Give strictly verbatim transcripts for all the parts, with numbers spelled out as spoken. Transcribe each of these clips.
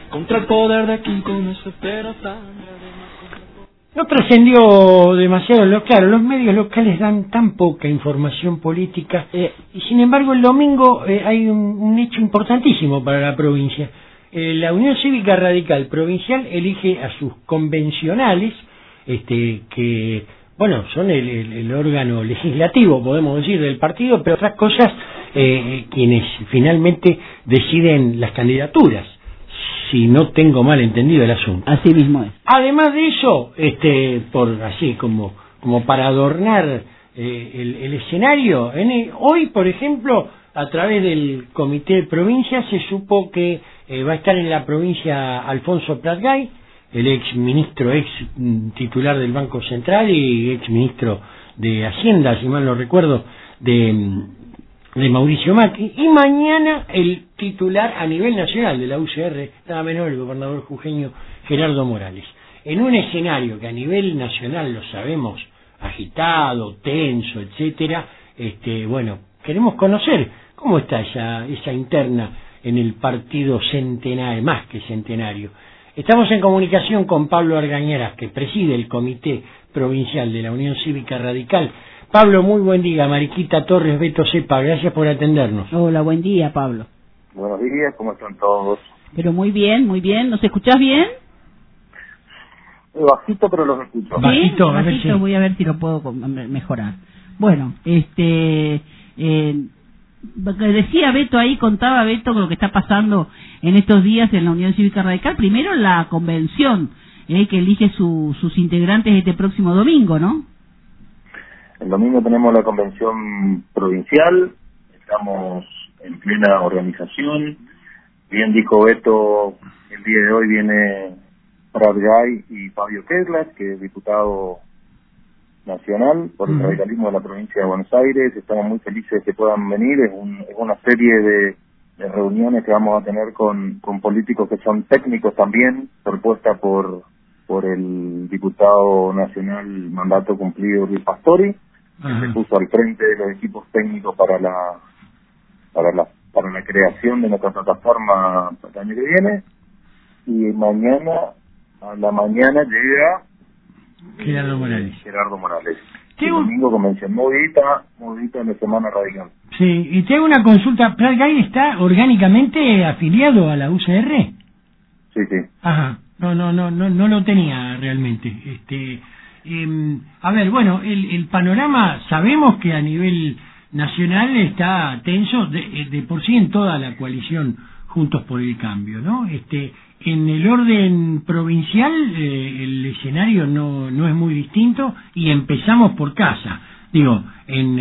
contra el poder de quien con eso espera sangre. No trascendió demasiado, lo claro, los medios locales dan tan poca información política, eh, y sin embargo el domingo eh, hay un, un hecho importantísimo para la provincia. Eh, la Unión Cívica Radical Provincial elige a sus convencionales, este, que, bueno, son el, el, el órgano legislativo, podemos decir, del partido, pero otras cosas, eh, quienes finalmente deciden las candidaturas, si no tengo mal entendido el asunto. Así mismo es. Además de eso, este, por así como como para adornar eh, el, el escenario, en el, hoy, por ejemplo, a través del Comité de Provincia se supo que eh, va a estar en la provincia Alfonso Pratgay, el ex ministro, ex titular del Banco Central y ex ministro de Hacienda, si mal no recuerdo, de de Mauricio Macri, y mañana el titular a nivel nacional de la U C R, nada menos el gobernador jujeño Gerardo Morales. En un escenario que a nivel nacional lo sabemos agitado, tenso, etcétera, este, bueno, queremos conocer cómo está esa, esa interna en el partido centenario, más que centenario. Estamos en comunicación con Pablo Argañarás, que preside el Comité Provincial de la Unión Cívica Radical. Pablo, muy buen día. Mariquita Torres, Beto Cepa, gracias por atendernos. Hola, buen día, Pablo. Buenos días, ¿cómo están todos? Pero muy bien, muy bien. ¿Nos escuchás bien? Eh, bajito, pero los escucho. ¿Sí? Bajito, a ver Bajito, si... voy a ver si lo puedo mejorar. Bueno, este... Eh, decía Beto ahí, contaba Beto lo que está pasando en estos días en la Unión Cívica Radical. Primero la convención, eh, que elige su, sus integrantes este próximo domingo, ¿no? El domingo tenemos la convención provincial, estamos en plena organización. Bien dijo Beto, el día de hoy viene Pratgay y Fabio Keslas, que es diputado nacional por el radicalismo de la provincia de Buenos Aires. Estamos muy felices de que puedan venir. Es, un, es una serie de, de reuniones que vamos a tener con, con políticos que son técnicos también, propuesta por por el diputado nacional mandato cumplido Luis Pastori, que se puso al frente de los equipos técnicos para la para la para la creación de nuestra plataforma para el año que viene. Y mañana a la mañana llega Gerardo Morales. Gerardo Morales. ¿Qué El domingo convención movida, movida en la semana radical. Sí, y te hago una consulta. ¿Pratgay está orgánicamente afiliado a la U C R? Sí, sí. Ajá. No, no, no, no, no lo tenía realmente. Este, eh, a ver, bueno, el, el panorama, sabemos que a nivel nacional está tenso, de, de por sí en toda la coalición Juntos por el Cambio, ¿no? Este, en el orden provincial eh, el escenario no, no es muy distinto y empezamos por casa. Digo, en,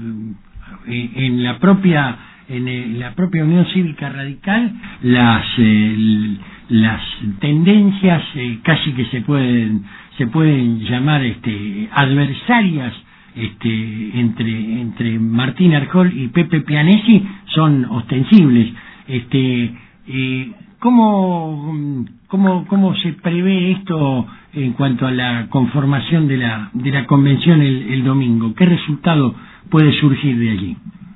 eh, en la propia en eh, la propia Unión Cívica Radical las eh, las tendencias eh, casi que se pueden se pueden llamar este adversarias este entre entre Martín Arjol y Pepe Pianesi son ostensibles. Este eh, cómo cómo cómo se prevé esto en cuanto a la conformación de la de la convención el, el domingo. ¿Qué resultado puede surgir de allí?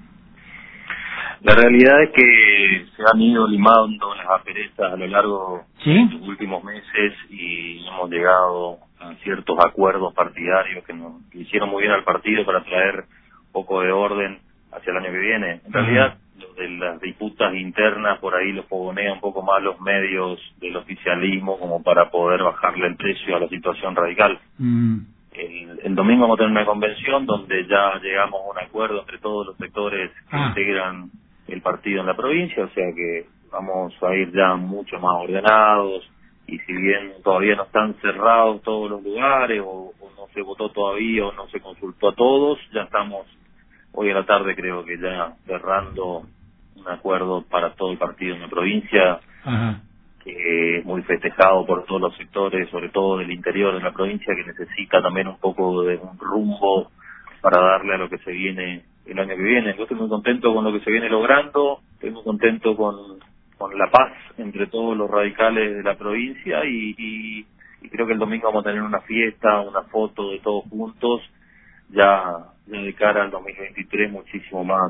La realidad es que se han ido limando las asperezas a lo largo ¿Sí? de los últimos meses y hemos llegado a ciertos acuerdos partidarios que nos que hicieron muy bien al partido para traer un poco de orden hacia el año que viene. En realidad, lo de las disputas internas por ahí lo fogonea un poco más los medios del oficialismo como para poder bajarle el precio a la situación radical. Mm. El, el domingo vamos a tener una convención donde ya llegamos a un acuerdo entre todos los sectores que Ah. integran el partido en la provincia, o sea que vamos a ir ya mucho más ordenados, y si bien todavía no están cerrados todos los lugares o, o no se votó todavía o no se consultó a todos, ya estamos hoy a la tarde creo que ya cerrando un acuerdo para todo el partido en la provincia. Ajá. Que es muy festejado por todos los sectores, sobre todo del interior de la provincia, que necesita también un poco de un rumbo para darle a lo que se viene el año que viene. Yo estoy muy contento con lo que se viene logrando, estoy muy contento con, con la paz entre todos los radicales de la provincia y, y, y creo que el domingo vamos a tener una fiesta, una foto de todos juntos, ya, ya de cara al dos mil veintitrés muchísimo más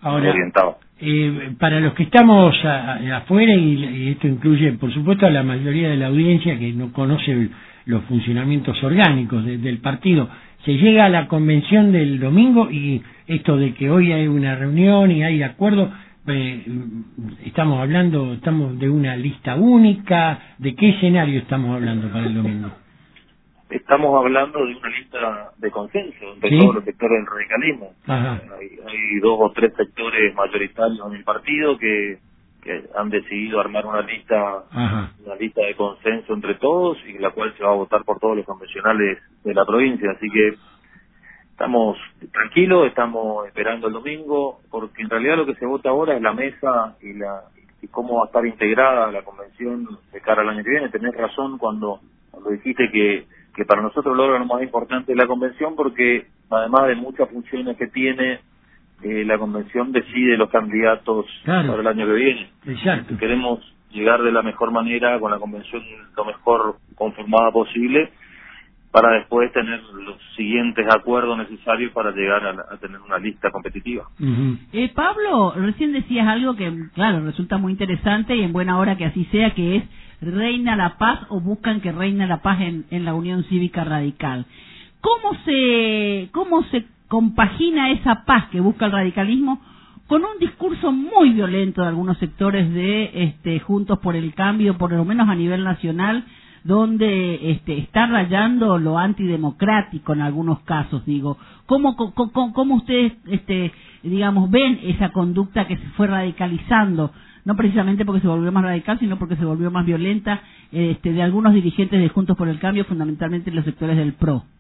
Ahora, orientado. Eh, para los que estamos a, a, afuera, y, y esto incluye, por supuesto, a la mayoría de la audiencia que no conoce el, los funcionamientos orgánicos de, del partido, se llega a la convención del domingo y esto de que hoy hay una reunión y hay acuerdo, eh, estamos hablando, estamos de una lista única, ¿de qué escenario estamos hablando para el domingo? Estamos hablando de una lista de consenso entre ¿Sí? todos los sectores del radicalismo. Ajá. Hay, hay dos o tres sectores mayoritarios en el partido que, que han decidido armar una lista, Ajá. una lista de consenso entre todos y la cual se va a votar por todos los convencionales de la provincia. Así que estamos tranquilos, estamos esperando el domingo, porque en realidad lo que se vota ahora es la mesa y la y cómo va a estar integrada la convención de cara al año que viene. Tenés razón cuando, cuando dijiste que que para nosotros el órgano más importante es la convención, porque además de muchas funciones que tiene, eh, la convención decide los candidatos claro. para el año que viene. Exacto. Queremos llegar de la mejor manera con la convención lo mejor conformada posible, para después tener los siguientes acuerdos necesarios para llegar a, la, a tener una lista competitiva. Uh-huh. Eh, Pablo, recién decías algo que, claro, resulta muy interesante y en buena hora que así sea, que es ¿reina la paz o buscan que reina la paz en, en la Unión Cívica Radical? ¿Cómo se, cómo se compagina esa paz que busca el radicalismo con un discurso muy violento de algunos sectores de este, Juntos por el Cambio, por lo menos a nivel nacional, donde este, está rayando lo antidemocrático en algunos casos? Digo, ¿cómo, cómo, cómo ustedes, este, digamos, ven esa conducta que se fue radicalizando? No precisamente porque se volvió más radical, sino porque se volvió más violenta, este, de algunos dirigentes de Juntos por el Cambio, fundamentalmente en los sectores del P R O.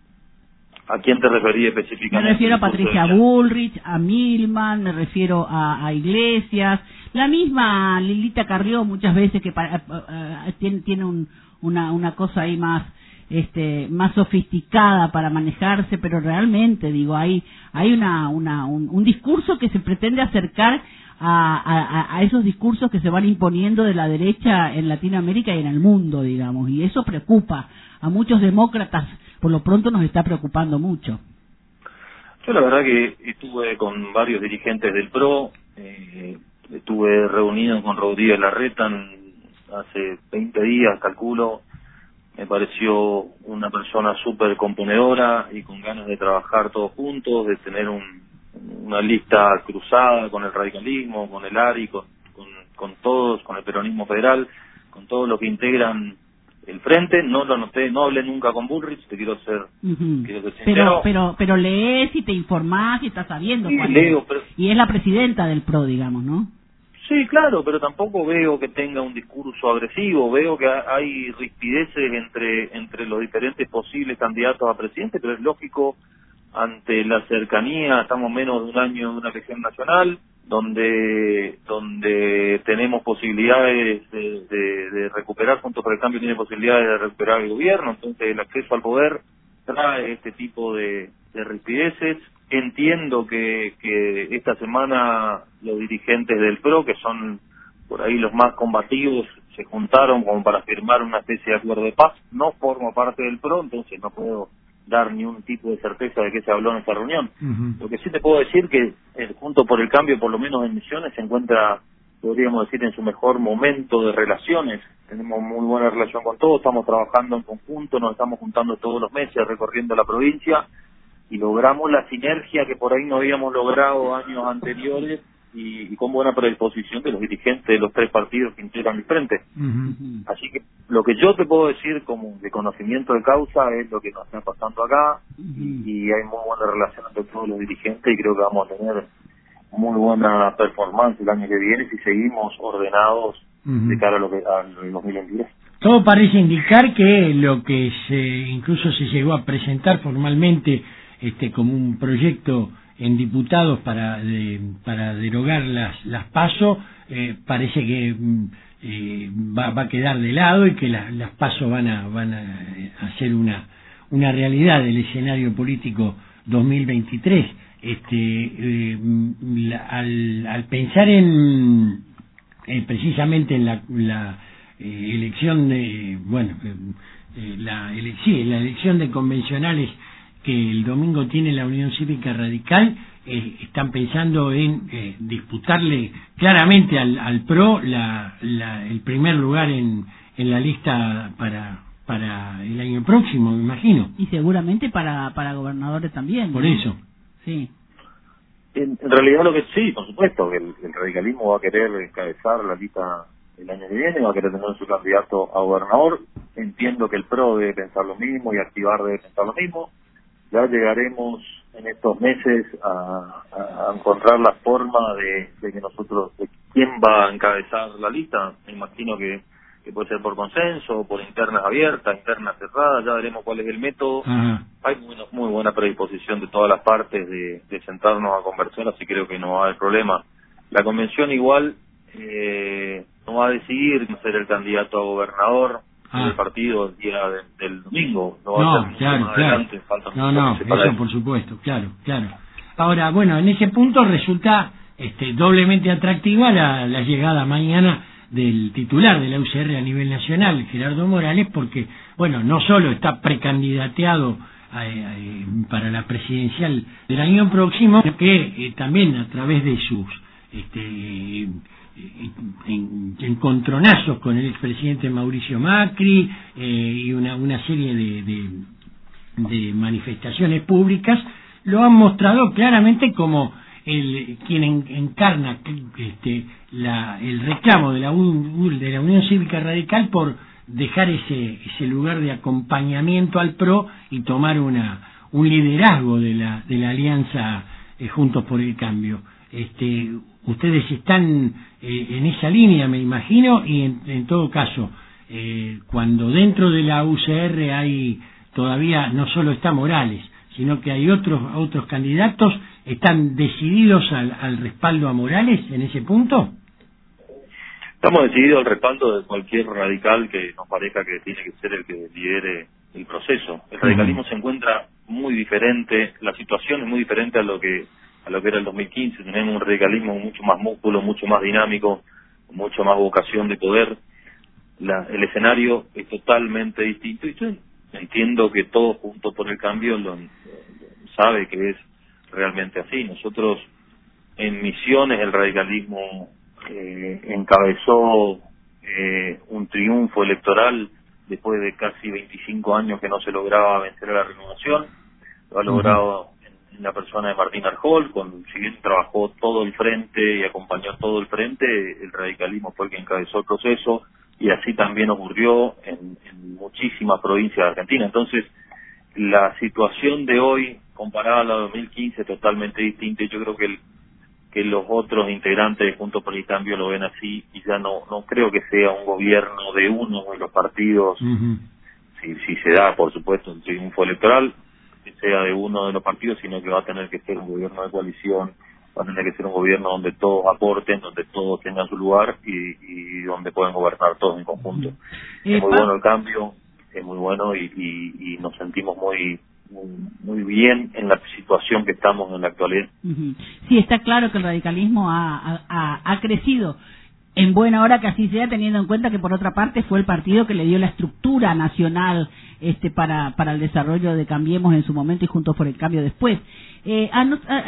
¿A quién te referís específicamente? Me refiero a Patricia Bullrich, a Milman, me refiero a, a Iglesias, la misma Lilita Carrió muchas veces que para, uh, uh, tiene, tiene un, una, una cosa ahí más este más sofisticada para manejarse, pero realmente digo hay hay una, una un, un discurso que se pretende acercar A, a, a esos discursos que se van imponiendo de la derecha en Latinoamérica y en el mundo, digamos, y eso preocupa a muchos demócratas, por lo pronto nos está preocupando mucho. Yo la verdad que estuve con varios dirigentes del P R O, eh, estuve reunido con Rodríguez Larreta hace veinte días, calculo. Me pareció una persona súper componedora y con ganas de trabajar todos juntos, de tener un una lista cruzada con el radicalismo, con el A R I, con, con, con todos, con el peronismo federal, con todos los que integran el frente. No lo noté, no hablé nunca con Bullrich, te quiero ser, uh-huh. quiero ser Pero, sincero. pero, pero lees y te informás y estás sabiendo. Sí, leo, pero... Y es la presidenta del P R O, digamos, ¿no? Sí, claro, pero tampoco veo que tenga un discurso agresivo. Veo que hay rispideces entre, entre los diferentes posibles candidatos a presidente, pero es lógico ante la cercanía. Estamos menos de un año de una elección nacional, donde donde tenemos posibilidades de, de, de recuperar, Juntos por el Cambio tiene posibilidades de recuperar el gobierno, entonces el acceso al poder trae este tipo de, de rispideces. Entiendo que, que esta semana los dirigentes del P R O, que son por ahí los más combativos, se juntaron como para firmar una especie de acuerdo de paz. No formo parte del P R O, entonces no puedo dar ni un tipo de certeza de qué se habló en esta reunión. Uh-huh. Lo que sí te puedo decir que el Juntos por el Cambio, por lo menos en Misiones, se encuentra, podríamos decir, en su mejor momento de relaciones. Tenemos muy buena relación con todos, estamos trabajando en conjunto, nos estamos juntando todos los meses, recorriendo la provincia, y logramos la sinergia que por ahí no habíamos logrado años anteriores, y, y con buena predisposición de los dirigentes de los tres partidos que integran el frente. Uh-huh. Así que lo que yo te puedo decir como de conocimiento de causa es lo que nos está pasando acá, uh-huh. y, y hay muy buena relación entre todos los dirigentes, y creo que vamos a tener muy buena performance el año que viene si seguimos ordenados uh-huh. de cara a lo que al dos mil veintidós. Todo parece indicar que lo que se incluso se llegó a presentar formalmente este como un proyecto en diputados para de, para derogar las las PASO, eh, parece que eh, va, va a quedar de lado y que la, las PASO van a van a hacer una una realidad del escenario político dos mil veintitrés. Este eh, la, al, al pensar en eh, precisamente en la, la eh, elección de bueno eh, la ele- sí, la elección de convencionales que el domingo tiene la Unión Cívica Radical, eh, están pensando en eh, disputarle claramente al, al P R O la, la, el primer lugar en, en la lista para para el año próximo, me imagino. Y seguramente para para gobernadores también, ¿no? Por eso. Sí. En, en realidad lo que sí, por supuesto, que el, el radicalismo va a querer encabezar la lista el año que viene, va a querer tener su candidato a gobernador. Entiendo que el P R O debe pensar lo mismo y Activar debe pensar lo mismo. Ya llegaremos en estos meses a, a encontrar la forma de, de que nosotros, de quién va a encabezar la lista. Me imagino que, que puede ser por consenso, por internas abiertas, internas cerradas, ya veremos cuál es el método. Ajá. Hay muy, muy buena predisposición de todas las partes de, de sentarnos a conversar, así creo que no va a haber problema. La convención igual eh, no va a decidir ser el candidato a gobernador Ah. del partido el día de, del domingo, no va No, a ser claro, más claro. adelante, faltan No, muchos no, meses para eso por supuesto, claro, claro. Ahora, bueno, en ese punto resulta este, doblemente atractiva la, la llegada mañana del titular de la U C R a nivel nacional, Gerardo Morales, porque, bueno, no solo está precandidateado a, a, para la presidencial del año próximo, sino que eh, también a través de sus este, en, encontronazos con el expresidente Mauricio Macri eh, y una, una serie de, de, de manifestaciones públicas, lo han mostrado claramente como el quien en, encarna este, la, el reclamo de la, U, de la Unión Cívica Radical por dejar ese, ese lugar de acompañamiento al P R O y tomar una, un liderazgo de la, de la alianza eh, Juntos por el Cambio. Este, ustedes están eh, en esa línea, me imagino, y en, en todo caso, eh, cuando dentro de la U C R hay todavía, no solo está Morales, sino que hay otros otros candidatos, ¿están decididos al, al respaldo a Morales en ese punto? Estamos decididos al respaldo de cualquier radical que nos parezca que tiene que ser el que lidere el proceso. El radicalismo uh-huh. se encuentra muy diferente, la situación es muy diferente a lo que a lo que era el dos mil quince. Tenemos un radicalismo mucho más músculo, mucho más dinámico, mucho más vocación de poder. La, el escenario es totalmente distinto y yo entiendo que todos Juntos por el Cambio lo, lo sabe que es realmente así. Nosotros en Misiones el radicalismo eh, encabezó eh, un triunfo electoral después de casi veinticinco años que no se lograba vencer a la renovación. Lo ha logrado en la persona de Martín Arjol, con, si bien trabajó todo el frente y acompañó todo el frente, el radicalismo fue el que encabezó el proceso, y así también ocurrió en, en muchísimas provincias de Argentina. Entonces, la situación de hoy, comparada a la de dos mil quince, es totalmente distinta, y yo creo que el, que los otros integrantes de Juntos por el Cambio lo ven así, y ya no, no creo que sea un gobierno de uno de los partidos, uh-huh. si, si se da, por supuesto, un triunfo electoral, que sea de uno de los partidos, sino que va a tener que ser un gobierno de coalición, va a tener que ser un gobierno donde todos aporten, donde todos tengan su lugar y, y donde puedan gobernar todos en conjunto. Eh, es muy bueno el cambio, es muy bueno y, y, y nos sentimos muy, muy muy bien en la situación que estamos en la actualidad. Uh-huh. Sí, está claro que el radicalismo ha, ha, ha crecido. En buena hora que así sea, teniendo en cuenta que por otra parte fue el partido que le dio la estructura nacional este para para el desarrollo de Cambiemos en su momento y Juntos por el Cambio después. Eh, hay,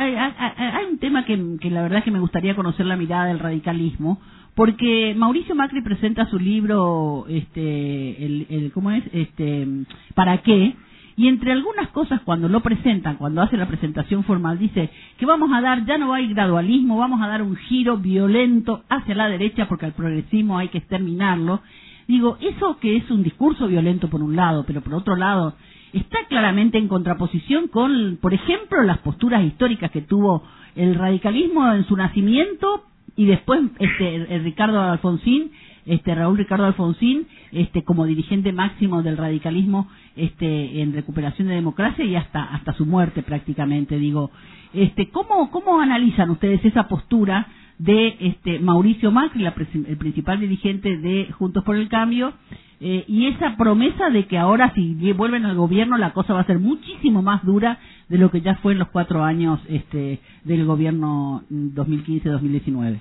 hay un tema que, que la verdad es que me gustaría conocer la mirada del radicalismo, porque Mauricio Macri presenta su libro, este, el, el ¿cómo es? Este, ¿para qué? Y entre algunas cosas, cuando lo presentan, cuando hace la presentación formal, dice que vamos a dar, ya no hay gradualismo, vamos a dar un giro violento hacia la derecha porque al progresismo hay que exterminarlo. Digo, eso que es un discurso violento por un lado, pero por otro lado está claramente en contraposición con, por ejemplo, las posturas históricas que tuvo el radicalismo en su nacimiento y después este el Ricardo Alfonsín, este Raúl Ricardo Alfonsín, este como dirigente máximo del radicalismo este en recuperación de democracia y hasta hasta su muerte prácticamente. Digo, este cómo cómo analizan ustedes esa postura de este Mauricio Macri, la, el principal dirigente de Juntos por el Cambio, eh, y esa promesa de que ahora si vuelven al gobierno la cosa va a ser muchísimo más dura de lo que ya fue en los cuatro años este del gobierno dos mil quince dos mil diecinueve.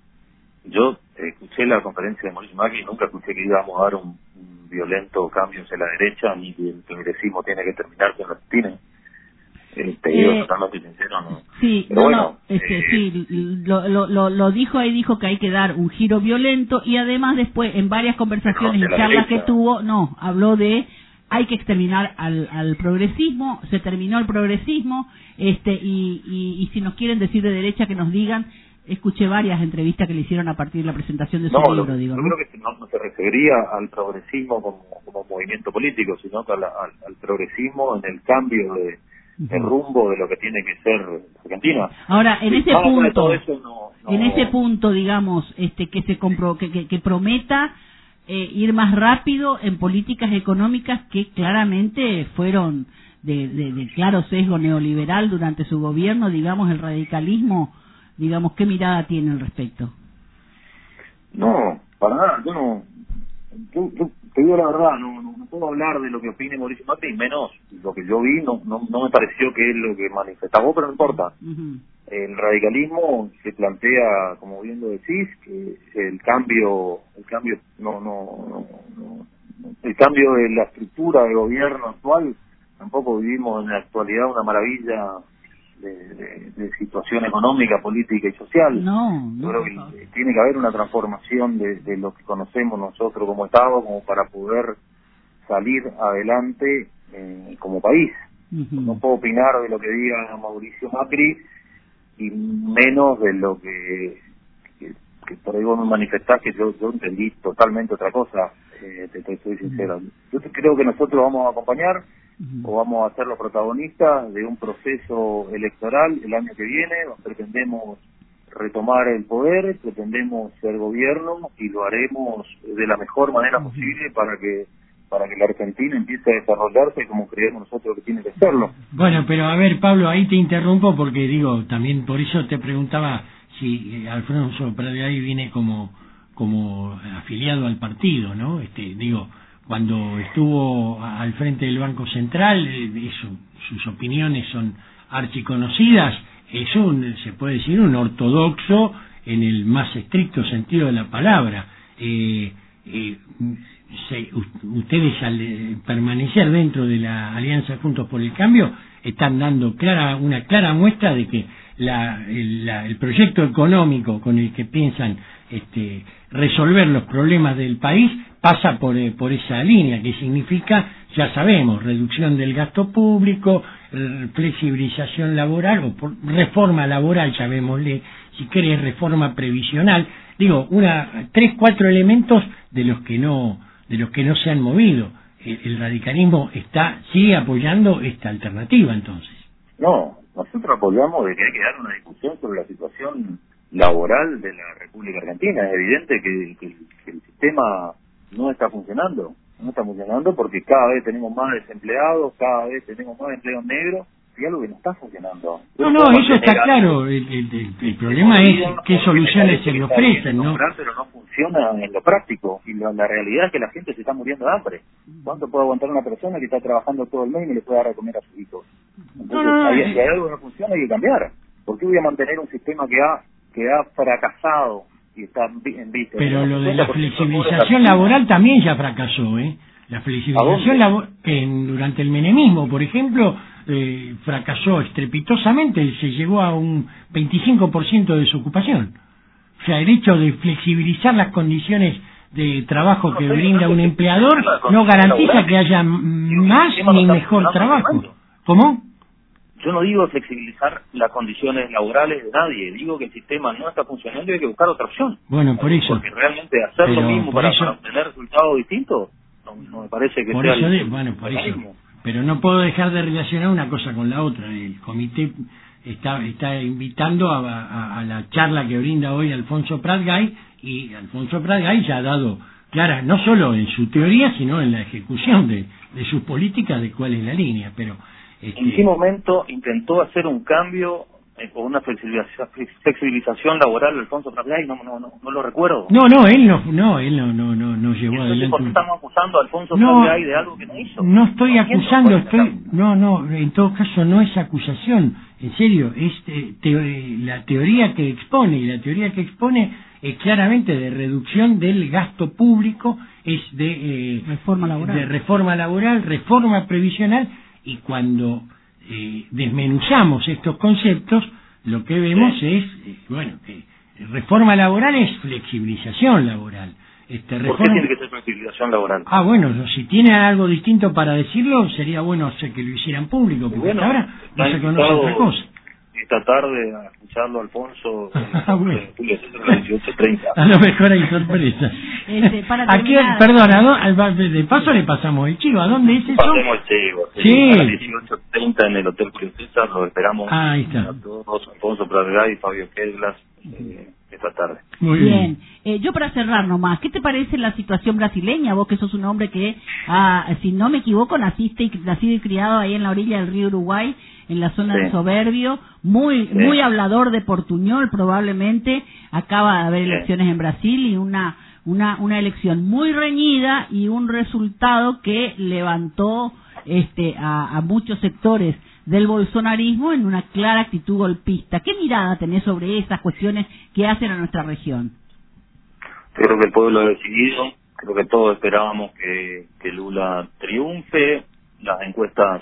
Yo escuché la conferencia de Mauricio Macri y nunca escuché que íbamos a dar un, un violento cambio hacia la derecha, ni que el progresismo tiene que terminar con la Argentina. Eh, te digo Eh, totalmente sincero, ¿no? Sí, Pero no, bueno, no, este, eh, sí, lo, lo, lo, lo dijo ahí, dijo que hay que dar un giro violento y además después en varias conversaciones y de la charlas que derecha. tuvo, no, habló de hay que exterminar al, al progresismo, se terminó el progresismo, este y, y, y si nos quieren decir de derecha que nos digan, escuché varias entrevistas que le hicieron a partir de la presentación de su No, libro, lo, digo, yo ¿no? creo que no, no se refería al progresismo como, como movimiento político, sino que al, al, al progresismo en el cambio de, de Ujú. rumbo de lo que tiene que ser Argentina. Ahora, en Sí, ese más allá de punto, todo eso, no, no- en ese punto, digamos, este que se compro, que, que, que prometa eh, ir más rápido en políticas económicas que claramente fueron de, de, de claro sesgo neoliberal durante su gobierno, digamos, el radicalismo, digamos, ¿qué mirada tiene al respecto? No, para nada, yo no, yo, yo te digo la verdad, no, no, no puedo hablar de lo que opine Mauricio Macri, menos lo que yo vi, no, no, no me pareció que es lo que manifestaba, pero no importa. Ujú. El radicalismo se plantea, como bien lo decís, que el cambio, el cambio, no, no, no, no, el cambio de la estructura de gobierno actual, tampoco vivimos en la actualidad una maravilla de, de, de situación económica, política y social. No, Yo no, creo por favor. que tiene que haber una transformación de, de lo que conocemos nosotros como Estado, como para poder salir adelante eh, como país. Ujú. No puedo opinar de lo que diga Mauricio Macri y menos de lo que, que, que por ahí vos me manifestás, que yo, yo entendí totalmente otra cosa, eh, te, te soy sincero. Yo te- creo que nosotros vamos a acompañar Ujú. o vamos a ser los protagonistas de un proceso electoral el año que viene. Pretendemos retomar el poder, pretendemos ser gobierno y lo haremos de la mejor manera posible para que para que la Argentina empiece a desarrollarse como creemos nosotros que tiene que serlo. Bueno, pero a ver, Pablo, ahí te interrumpo porque digo, también por eso te preguntaba si eh, Alfonso Pradgay viene como como afiliado al partido, ¿no? Este, digo, cuando estuvo a- al frente del Banco Central, eh, eso, sus opiniones son archiconocidas, es un, se puede decir, un ortodoxo en el más estricto sentido de la palabra. Eh, eh, se, u- ustedes al eh, permanecer dentro de la Alianza Juntos por el Cambio están dando clara una clara muestra de que la, el, la- el proyecto económico con el que piensan este, resolver los problemas del país pasa por, eh, por esa línea, que significa, ya sabemos, reducción del gasto público, eh, flexibilización laboral o por, reforma laboral, llamémosle, si querés, reforma previsional. Digo, una tres, cuatro elementos de los que no de los que no se han movido. El, el radicalismo está sigue apoyando esta alternativa, entonces. No, nosotros apoyamos de que hay que dar una discusión sobre la situación laboral de la República Argentina. Es evidente que, que- que el sistema no está funcionando. No está funcionando porque cada vez tenemos más desempleados, cada vez tenemos más empleos negros, y algo que no está funcionando. No, no, eso está claro. El, el- el- el problema es qué soluciones se le ofrecen, ¿no? Pero no funciona en lo práctico. Y la, la realidad es que la gente se está muriendo de hambre. ¿Cuánto puede aguantar una persona que está trabajando todo el mes y no le puede dar de comer a sus hijos? Entonces, No, no, no, hay, eh. si hay algo que no funciona, hay que cambiar. ¿Por qué voy a mantener un sistema que ha, que ha fracasado y está en vi- en vista? Pero lo de la cincuenta por ciento flexibilización de laboral también ya fracasó, ¿eh? La flexibilización laboral, que en- durante el menemismo, por ejemplo, eh, fracasó estrepitosamente, se llegó a un veinticinco por ciento de desocupación. O sea, el hecho de flexibilizar las condiciones de trabajo que brinda un empleador no garantiza que haya m- más ni mejor trabajo. ¿Cómo? Yo no digo flexibilizar las condiciones laborales de nadie, digo que el sistema no está funcionando y hay que buscar otra opción. Bueno, por eso. Porque realmente hacer Pero lo mismo por para, eso- para obtener resultados distintos, no, no me parece que Por sea eso, el, de- bueno, por el eso. mismo. Pero no puedo dejar de relacionar una cosa con la otra. El comité está está invitando a, a- a la charla que brinda hoy Alfonso Pradgay, y Alfonso Pradgay ya ha dado clara, no solo en su teoría, sino en la ejecución de, de sus políticas, de cuál es la línea. Pero este, ¿En qué momento intentó hacer un cambio eh, o una flexibilización, flexibilización laboral Alfonso Pradgay? No, no, no, no lo recuerdo. no, no, él no, no, él no, no, no, no llevó Entonces, adelante. ¿por qué estamos acusando a Alfonso No, Pradgay de algo que no hizo? no estoy No entiendo acusando, cuál es la estoy, no, no, en todo caso no es acusación, en serio, es eh, teo- la teoría que expone, y la teoría que expone es claramente de reducción del gasto público, es de, eh, Reforma laboral. de reforma laboral, reforma previsional, y cuando eh, desmenuzamos estos conceptos, lo que vemos sí. es, eh, bueno, que reforma laboral es flexibilización laboral. Este, reforma... ¿Por qué tiene que ser flexibilización laboral? Ah, bueno, si tienen algo distinto para decirlo, sería bueno hacer que lo hicieran público, porque bueno, hasta ahora no se conoce otra cosa. Esta tarde a escucharlo, Alfonso, ah, bueno. a las dieciocho treinta. A lo mejor hay sorpresa. Este, para Aquí, perdona, al, de paso le pasamos el chivo. ¿A dónde es eso? Pasemos el chivo. Sí. A las dieciocho treinta en el Hotel Julio César, lo esperamos. Ah, ahí está. A todos, Alfonso Pradegay y Fabio Kedglas, eh, esta tarde. Muy bien. bien. Eh, yo para cerrar nomás, ¿qué te parece la situación brasileña? Vos que sos un hombre que, ah, si no me equivoco, naciste y, nacido y criado ahí en la orilla del río Uruguay, en la zona sí. de Soberbio, muy sí. muy hablador de portuñol probablemente, acaba de haber sí. elecciones en Brasil y una, una, una elección muy reñida y un resultado que levantó este a, a muchos sectores del bolsonarismo en una clara actitud golpista. ¿Qué mirada tenés sobre esas cuestiones que hacen a nuestra región? Creo que el pueblo ha decidido, creo que todos esperábamos que, que Lula triunfe, las encuestas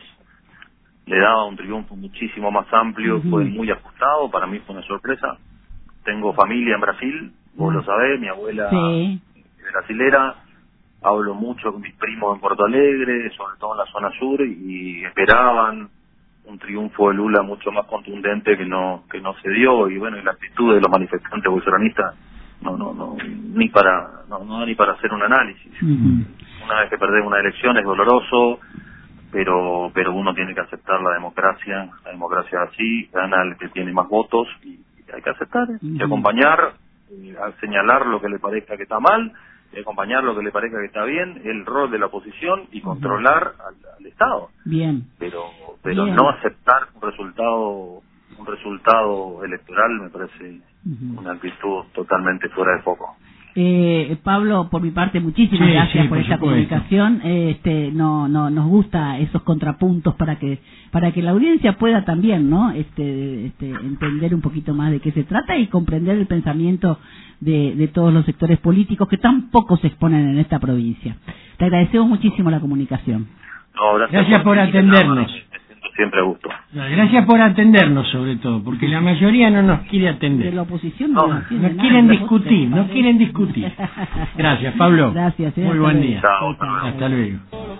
le daba un triunfo muchísimo más amplio, uh-huh. fue muy ajustado, para mí fue una sorpresa. Tengo familia en Brasil, vos uh-huh. lo sabés, mi abuela sí. es brasilera, hablo mucho con mis primos en Porto Alegre, sobre todo en la zona sur, y esperaban un triunfo de Lula mucho más contundente que no que no se dio, y bueno, y la actitud de los manifestantes bolsonaristas no no no ni para no, no ni para hacer un análisis. Uh-huh. Una vez que perdés una elección es doloroso, pero pero uno tiene que aceptar la democracia, la democracia es así, gana el que tiene más votos y, y hay que aceptar, uh-huh. y acompañar, y señalar lo que le parezca que está mal, y acompañar lo que le parezca que está bien, el rol de la oposición y controlar uh-huh. al, al Estado. Bien. Pero pero bien. no aceptar un resultado un resultado electoral me parece uh-huh. una actitud totalmente fuera de foco. Eh, Pablo, por mi parte, muchísimas sí, gracias sí, por, por esta supuesto. comunicación. Este, no, no, nos gusta esos contrapuntos para que, para que la audiencia pueda también, ¿no? Este, este, entender un poquito más de qué se trata y comprender el pensamiento de, de todos los sectores políticos que tampoco se exponen en esta provincia. Te agradecemos muchísimo la comunicación. No, gracias, gracias por, por atendernos. Siempre a gusto. Gracias por atendernos, sobre todo, porque la mayoría no nos quiere atender. De la oposición no, no, nos no quieren discutir, no quieren discutir. Gracias, Pablo. Gracias. Eh, Muy buen día. Chao, hasta luego.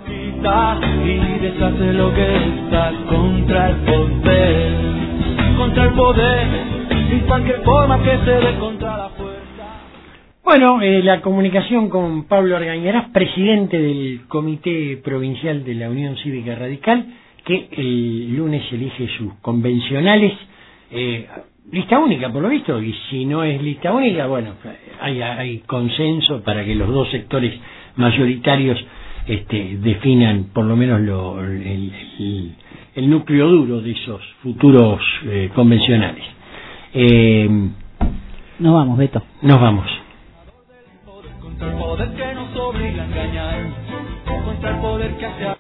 Y deshace lo que está contra el poder, contra el poder, y cualquier forma que se dé contra la fuerza. Bueno, eh, la comunicación con Pablo Argañarás, presidente del Comité Provincial de la Unión Cívica Radical, que el lunes elige sus convencionales, eh, lista única por lo visto, y si no es lista única, bueno, hay, hay consenso para que los dos sectores mayoritarios este, definan por lo menos lo, el, el, el núcleo duro de esos futuros eh, convencionales. Eh, nos vamos, Beto. Nos vamos. Contra el poder que nos obliga a engañar, contra el poder que hace